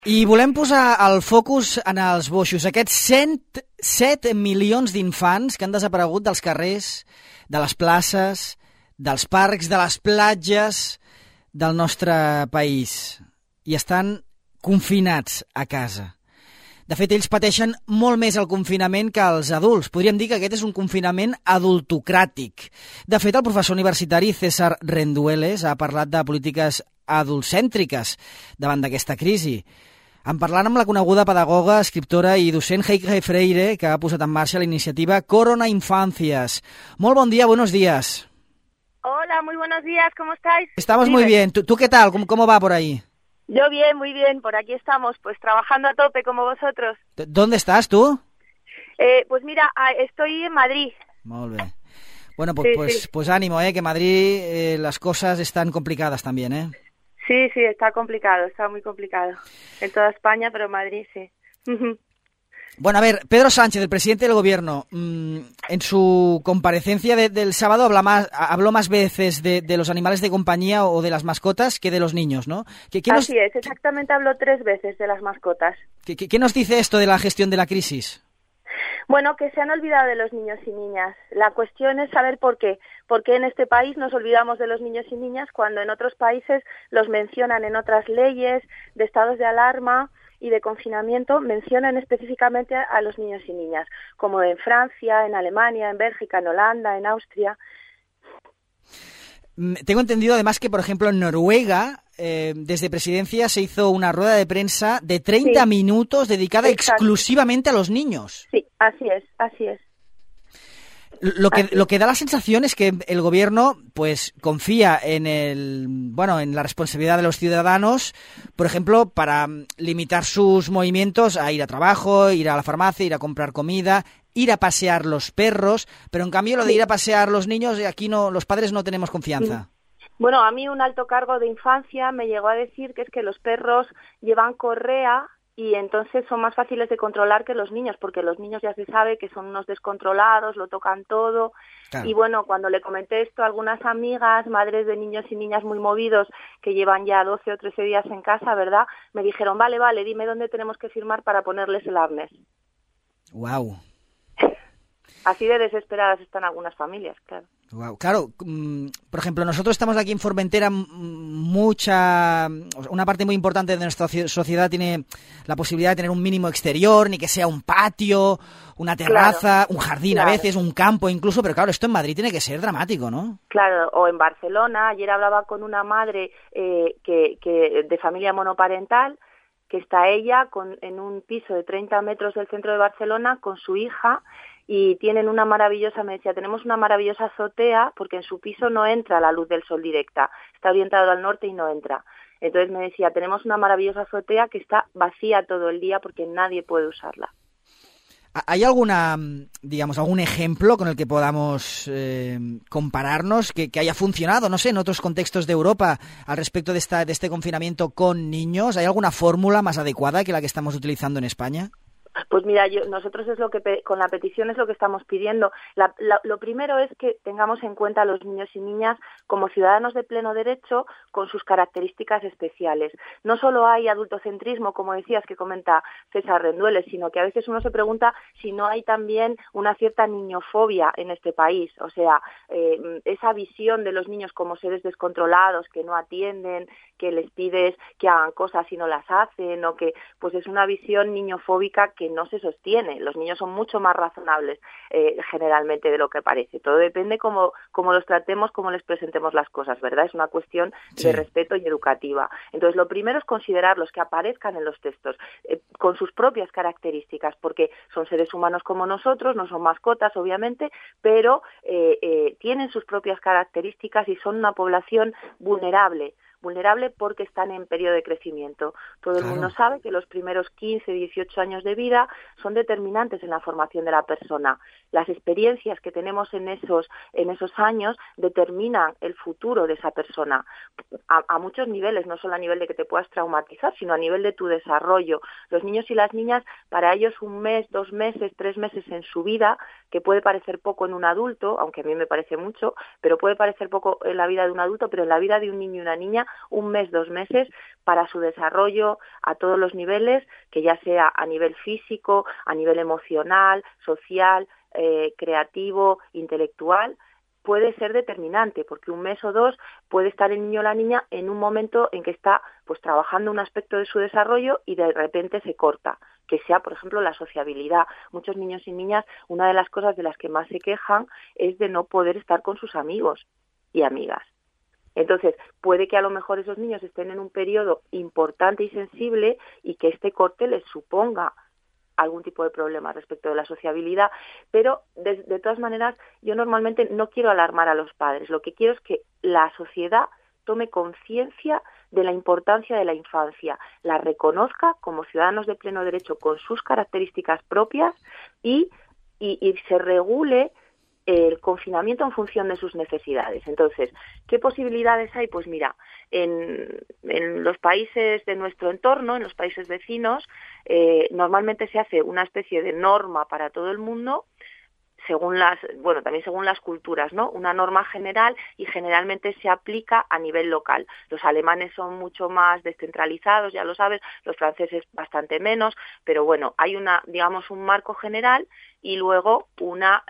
I volem posar el focus en els boixos, aquests 7 milions d'infants que han desaparegut dels carrers, de les places, dels parcs, de les platges del nostre país i estan confinats a casa. De fet, ells pateixen molt més el confinament que els adults. Podríem dir que aquest és un confinament adultocràtic. De fet, el professor universitari César Rendueles ha parlat de polítiques adultcèntriques davant d'aquesta crisi. En parlant amb la coneguda pedagoga, escriptora i docent Heike Freire, que ha posat en marxa la iniciativa Corona Infancias. Molt bon dia, buenos días. Hola, muy buenos días, ¿cómo estáis? Estamos muy bien. ¿Tú qué tal? ¿Cómo va por ahí? Yo bien, muy bien, por aquí estamos, pues trabajando a tope como vosotros. ¿Dónde estás tú? Pues mira, estoy en Madrid. Molt bé. Bueno, pues ánimo, que Madrid las cosas están complicadas también, ¿eh? Sí, está complicado, está muy complicado. En toda España, pero en Madrid sí. Bueno, a ver, Pedro Sánchez, el presidente del gobierno, en su comparecencia del sábado habló más veces de los animales de compañía o de las mascotas que de los niños, ¿no? Así es, exactamente habló 3 veces de las mascotas. ¿Qué nos dice esto de la gestión de la crisis? Bueno, que se han olvidado de los niños y niñas. La cuestión es saber por qué. ¿Por qué en este país nos olvidamos de los niños y niñas cuando en otros países los mencionan en otras leyes de estados de alarma y de confinamiento, mencionan específicamente a los niños y niñas, como en Francia, en Alemania, en Bélgica, en Holanda, en Austria? Tengo entendido además que, por ejemplo, en Noruega, desde Presidencia se hizo una rueda de prensa de 30 minutos dedicada exclusivamente a los niños. Sí, así es. Lo que da la sensación es que el gobierno pues confía en la responsabilidad de los ciudadanos, por ejemplo, para limitar sus movimientos a ir a trabajo, ir a la farmacia, ir a comprar comida, ir a pasear los perros, pero en cambio lo de ir a pasear los niños, aquí no, los padres no tenemos confianza. Bueno, a mí un alto cargo de infancia me llegó a decir que es que los perros llevan correa y entonces son más fáciles de controlar que los niños, porque los niños ya se sabe que son unos descontrolados, lo tocan todo. Claro. Y bueno, cuando le comenté esto a algunas amigas, madres de niños y niñas muy movidos, que llevan ya 12 o 13 días en casa, ¿verdad? Me dijeron, vale, dime dónde tenemos que firmar para ponerles el arnés. Wow. Así de desesperadas están algunas familias, claro. Wow, claro, por ejemplo, nosotros estamos aquí en Formentera, una parte muy importante de nuestra sociedad tiene la posibilidad de tener un mínimo exterior, ni que sea un patio, una terraza, un jardín a veces, un campo incluso, pero claro, esto en Madrid tiene que ser dramático, ¿no? Claro, o en Barcelona, ayer hablaba con una madre que de familia monoparental, que está ella en un piso de 30 metros del centro de Barcelona con su hija, y tienen me decía, tenemos una maravillosa azotea porque en su piso no entra la luz del sol directa, está orientado al norte y no entra. Entonces me decía, tenemos una maravillosa azotea que está vacía todo el día porque nadie puede usarla. ¿Hay algún ejemplo con el que podamos compararnos que haya funcionado, no sé, en otros contextos de Europa al respecto de este confinamiento con niños? ¿Hay alguna fórmula más adecuada que la que estamos utilizando en España? Pues mira, nosotros es lo que con la petición es lo que estamos pidiendo. Lo primero es que tengamos en cuenta a los niños y niñas como ciudadanos de pleno derecho con sus características especiales. No solo hay adultocentrismo, como decías, que comenta César Rendueles, sino que a veces uno se pregunta si no hay también una cierta niñofobia en este país. O sea, esa visión de los niños como seres descontrolados, que no atienden, que les pides que hagan cosas y no las hacen, o que pues es una visión niñofóbica que no se sostiene. Los niños son mucho más razonables generalmente de lo que parece. Todo depende cómo los tratemos, cómo les presentemos las cosas, ¿verdad? Es una cuestión de respeto y educativa. Entonces, lo primero es considerarlos, que aparezcan en los textos con sus propias características, porque son seres humanos como nosotros, no son mascotas, obviamente, pero tienen sus propias características y son una población vulnerable porque están en periodo de crecimiento. Todo el mundo sabe que los primeros 15, 18 años de vida son determinantes en la formación de la persona. Las experiencias que tenemos en esos años determinan el futuro de esa persona a muchos niveles, no solo a nivel de que te puedas traumatizar, sino a nivel de tu desarrollo. Los niños y las niñas, para ellos 1 mes, 2 meses, 3 meses en su vida que puede parecer poco en un adulto, aunque a mí me parece mucho, pero puede parecer poco en la vida de un adulto, pero en la vida de un niño y una niña, 1 mes, 2 meses, para su desarrollo a todos los niveles, que ya sea a nivel físico, a nivel emocional, social, creativo, intelectual, puede ser determinante, porque 1 mes o 2 puede estar el niño o la niña en un momento en que está pues trabajando un aspecto de su desarrollo y de repente se corta, que sea, por ejemplo, la sociabilidad. Muchos niños y niñas, una de las cosas de las que más se quejan es de no poder estar con sus amigos y amigas. Entonces, puede que a lo mejor esos niños estén en un periodo importante y sensible y que este corte les suponga algún tipo de problema respecto de la sociabilidad, pero de todas maneras yo normalmente no quiero alarmar a los padres, lo que quiero es que la sociedad tome conciencia de la importancia de la infancia, la reconozca como ciudadanos de pleno derecho con sus características propias y se regule el confinamiento en función de sus necesidades. Entonces, ¿qué posibilidades hay? Pues mira, en los países de nuestro entorno, en los países vecinos, normalmente se hace una especie de norma para todo el mundo, también según las culturas, ¿no? Una norma general y generalmente se aplica a nivel local. Los alemanes son mucho más descentralizados, ya lo sabes, los franceses bastante menos, pero bueno, hay un marco general y luego una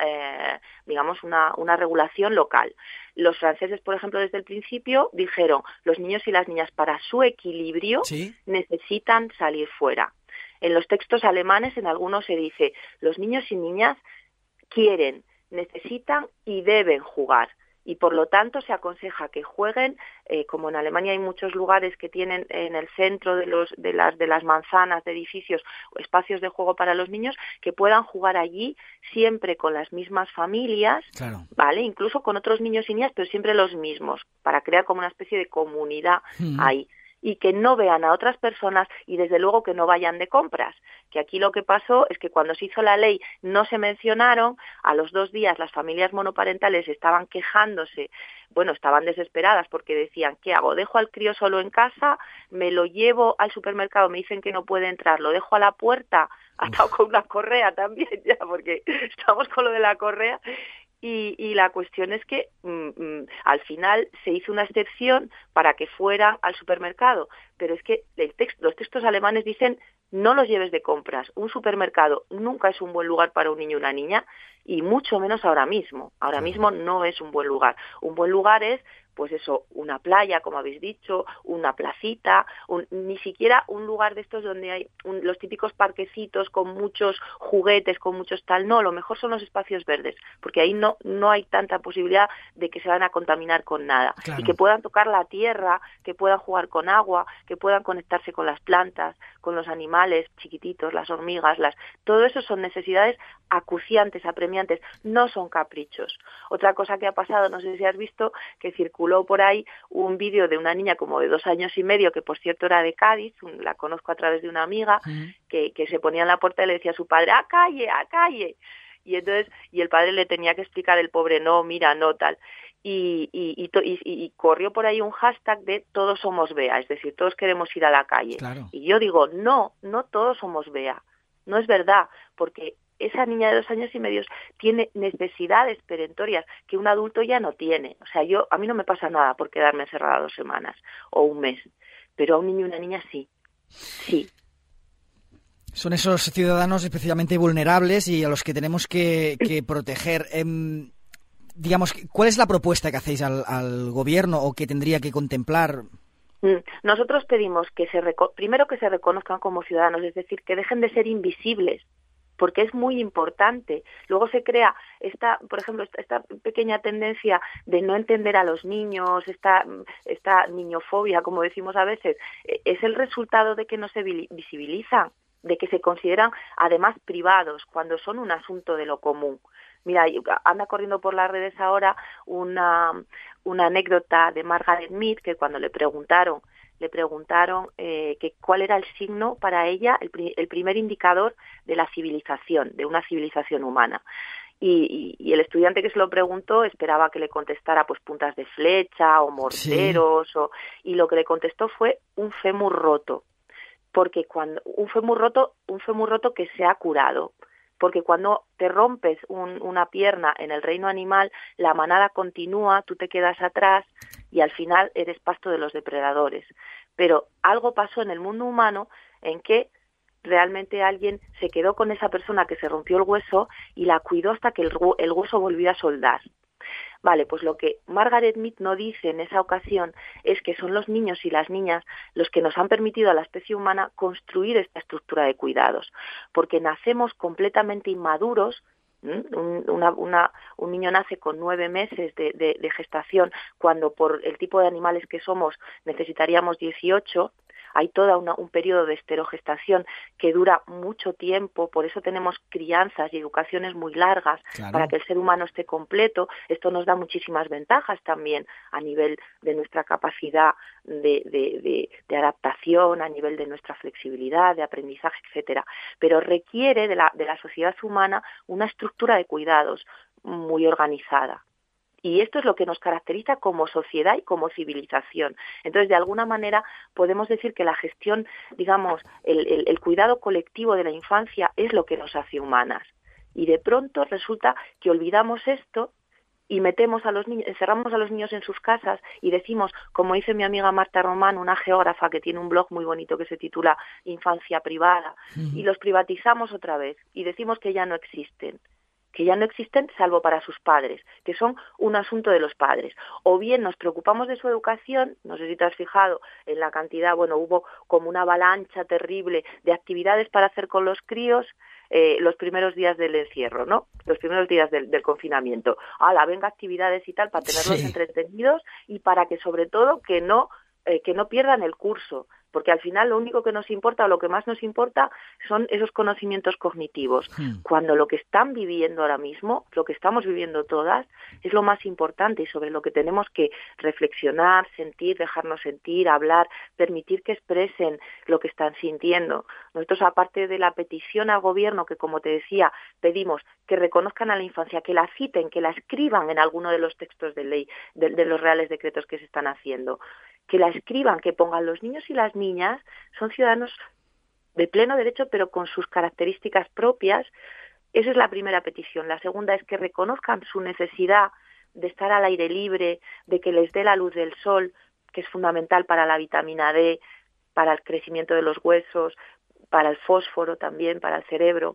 regulación local. Los franceses, por ejemplo, desde el principio dijeron, los niños y las niñas para su equilibrio ¿Sí? necesitan salir fuera. En los textos alemanes, en algunos se dice, los niños y niñas quieren, necesitan y deben jugar. Y por lo tanto se aconseja que jueguen, como en Alemania hay muchos lugares que tienen en el centro de las manzanas de edificios espacios de juego para los niños, que puedan jugar allí siempre con las mismas familias, claro, ¿vale? Incluso con otros niños y niñas, pero siempre los mismos, para crear como una especie de comunidad ahí. Y que no vean a otras personas y desde luego que no vayan de compras. Que aquí lo que pasó es que cuando se hizo la ley no se mencionaron, a los 2 días las familias monoparentales estaban quejándose, estaban desesperadas porque decían, ¿qué hago? ¿Dejo al crío solo en casa? ¿Me lo llevo al supermercado? Me dicen que no puede entrar, ¿lo dejo a la puerta? Atado con una correa también ya, porque estamos con lo de la correa. Y la cuestión es que al final se hizo una excepción para que fueran al supermercado, pero es que los textos alemanes dicen no los lleves de compras. Un supermercado nunca es un buen lugar para un niño o una niña y mucho menos ahora mismo. Ahora mismo no es un buen lugar. Un buen lugar es pues eso, una playa, como habéis dicho, una placita, ni siquiera un lugar de estos donde hay los típicos parquecitos con muchos juguetes, con muchos tal, no, lo mejor son los espacios verdes, porque ahí no hay tanta posibilidad de que se van a contaminar con nada, claro. Y que puedan tocar la tierra, que puedan jugar con agua, que puedan conectarse con las plantas, con los animales chiquititos, las hormigas, todo eso son necesidades acuciantes, apremiantes, no son caprichos. Otra cosa que ha pasado, no sé si has visto, que circuló por ahí un vídeo de una niña como de 2 años y medio, que por cierto era de Cádiz, la conozco a través de una amiga, que se ponía en la puerta y le decía a su padre, ¡a calle, a calle! Y entonces, el padre le tenía que explicar, el pobre, no, mira, no, tal. Y corrió por ahí un hashtag de todos somos Bea, es decir, todos queremos ir a la calle. Claro. Y yo digo, no todos somos Bea. No es verdad, porque esa niña de 2 años y medio tiene necesidades perentorias que un adulto ya no tiene. O sea, a mí no me pasa nada por quedarme encerrada 2 semanas o 1 mes, pero a un niño y una niña sí. Sí. Son esos ciudadanos especialmente vulnerables y a los que tenemos que proteger. Digamos, ¿cuál es la propuesta que hacéis al gobierno o que tendría que contemplar? Nosotros pedimos primero que se reconozcan como ciudadanos, es decir, que dejen de ser invisibles, porque es muy importante. Luego se crea por ejemplo, esta pequeña tendencia de no entender a los niños, esta niñofobia, como decimos a veces, es el resultado de que no se visibilizan, de que se consideran además privados, cuando son un asunto de lo común. Mira, anda corriendo por las redes ahora una anécdota de Margaret Mead, que cuando le preguntaron que cuál era el signo para ella, el primer indicador de la civilización, de una civilización humana. Y el estudiante que se lo preguntó esperaba que le contestara pues puntas de flecha o morteros, sí. Y lo que le contestó fue un fémur roto, porque cuando un fémur roto que se ha curado. porque cuando te rompes una pierna en el reino animal, la manada continúa, tú te quedas atrás y al final eres pasto de los depredadores. Pero algo pasó en el mundo humano en que realmente alguien se quedó con esa persona que se rompió el hueso y la cuidó hasta que el hueso volvió a soldar. Vale, pues lo que Margaret Mead no dice en esa ocasión es que son los niños y las niñas los que nos han permitido a la especie humana construir esta estructura de cuidados, porque nacemos completamente inmaduros. Un niño nace con 9 meses de gestación, cuando por el tipo de animales que somos necesitaríamos 18. Hay todo un periodo de esterogestación que dura mucho tiempo, por eso tenemos crianzas y educaciones muy largas, claro, para que el ser humano esté completo. Esto nos da muchísimas ventajas también a nivel de nuestra capacidad de adaptación, a nivel de nuestra flexibilidad, de aprendizaje, etcétera. Pero requiere de la sociedad humana una estructura de cuidados muy organizada. Y esto es lo que nos caracteriza como sociedad y como civilización. Entonces, de alguna manera, podemos decir que la gestión, digamos, el cuidado colectivo de la infancia es lo que nos hace humanas. Y de pronto resulta que olvidamos esto y metemos a los niños, encerramos a los niños en sus casas y decimos, como dice mi amiga Marta Román, una geógrafa que tiene un blog muy bonito que se titula Infancia Privada, y los privatizamos otra vez y decimos que ya no existen salvo para sus padres, que son un asunto de los padres. O bien nos preocupamos de su educación, no sé si te has fijado en la cantidad, hubo como una avalancha terrible de actividades para hacer con los críos los primeros días del encierro, ¿no? Los primeros días del confinamiento. Venga, actividades y tal para tenerlos entretenidos y para que sobre todo que no pierdan el curso. Porque al final lo único que nos importa o lo que más nos importa son esos conocimientos cognitivos. Cuando lo que están viviendo ahora mismo, lo que estamos viviendo todas, es lo más importante y sobre lo que tenemos que reflexionar, sentir, dejarnos sentir, hablar, permitir que expresen lo que están sintiendo. Nosotros, aparte de la petición al gobierno, que como te decía, pedimos que reconozcan a la infancia, que la citen, que la escriban en alguno de los textos de ley, de los reales decretos que se están haciendo, que la escriban, que pongan los niños y las niñas, son ciudadanos de pleno derecho, pero con sus características propias. Esa es la primera petición. La segunda es que reconozcan su necesidad de estar al aire libre, de que les dé la luz del sol, que es fundamental para la vitamina D, para el crecimiento de los huesos, para el fósforo también, para el cerebro.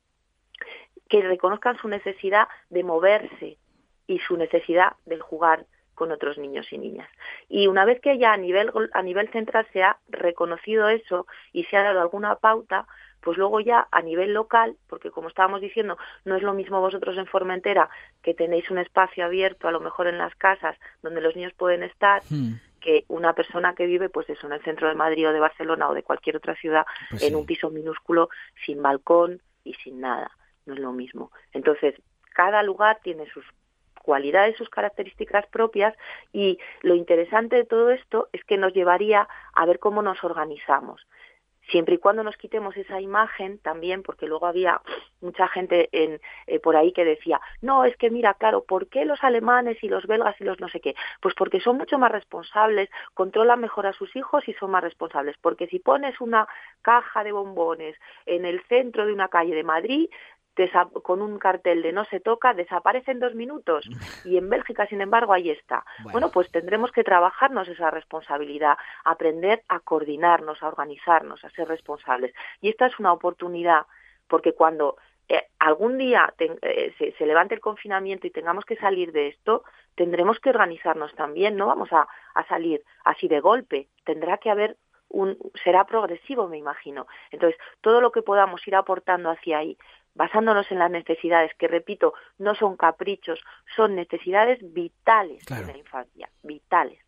Que reconozcan su necesidad de moverse y su necesidad de jugar con otros niños y niñas. Y una vez que ya a nivel central se ha reconocido eso y se ha dado alguna pauta, pues luego ya a nivel local, porque como estábamos diciendo, no es lo mismo vosotros en Formentera, que tenéis un espacio abierto, a lo mejor en las casas, donde los niños pueden estar, que una persona que vive, pues eso, en el centro de Madrid o de Barcelona o de cualquier otra ciudad, pues en un piso minúsculo, sin balcón y sin nada. No es lo mismo. Entonces, cada lugar tiene sus cualidades, sus características propias, y lo interesante de todo esto es que nos llevaría a ver cómo nos organizamos. Siempre y cuando nos quitemos esa imagen también, porque luego había mucha gente por ahí que decía, no, es que mira, claro, ¿por qué los alemanes y los belgas y los no sé qué? Pues porque son mucho más responsables, controlan mejor a sus hijos y son más responsables. Porque si pones una caja de bombones en el centro de una calle de Madrid, con un cartel de no se toca, desaparece en 2 minutos. Y en Bélgica, sin embargo, ahí está. Bueno, pues tendremos que trabajarnos esa responsabilidad, aprender a coordinarnos, a organizarnos, a ser responsables. Y esta es una oportunidad, porque cuando algún día se levante el confinamiento y tengamos que salir de esto, tendremos que organizarnos también. No vamos a salir así de golpe. Tendrá que haber será progresivo, me imagino. Entonces, todo lo que podamos ir aportando hacia ahí, basándonos en las necesidades, que repito, no son caprichos, son necesidades vitales de la infancia, vitales.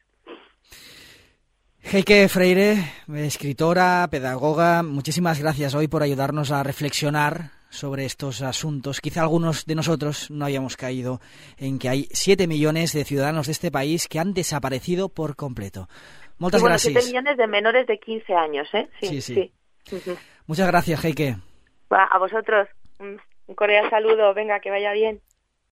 Heike Freire, escritora, pedagoga, muchísimas gracias hoy por ayudarnos a reflexionar sobre estos asuntos. Quizá algunos de nosotros no habíamos caído en que hay 7 millones de ciudadanos de este país que han desaparecido por completo. Muchas gracias. 7 millones de menores de 15 años, ¿eh? Sí. Muchas gracias, Heike. A vosotros. Un cordial saludo. Venga, que vaya bien.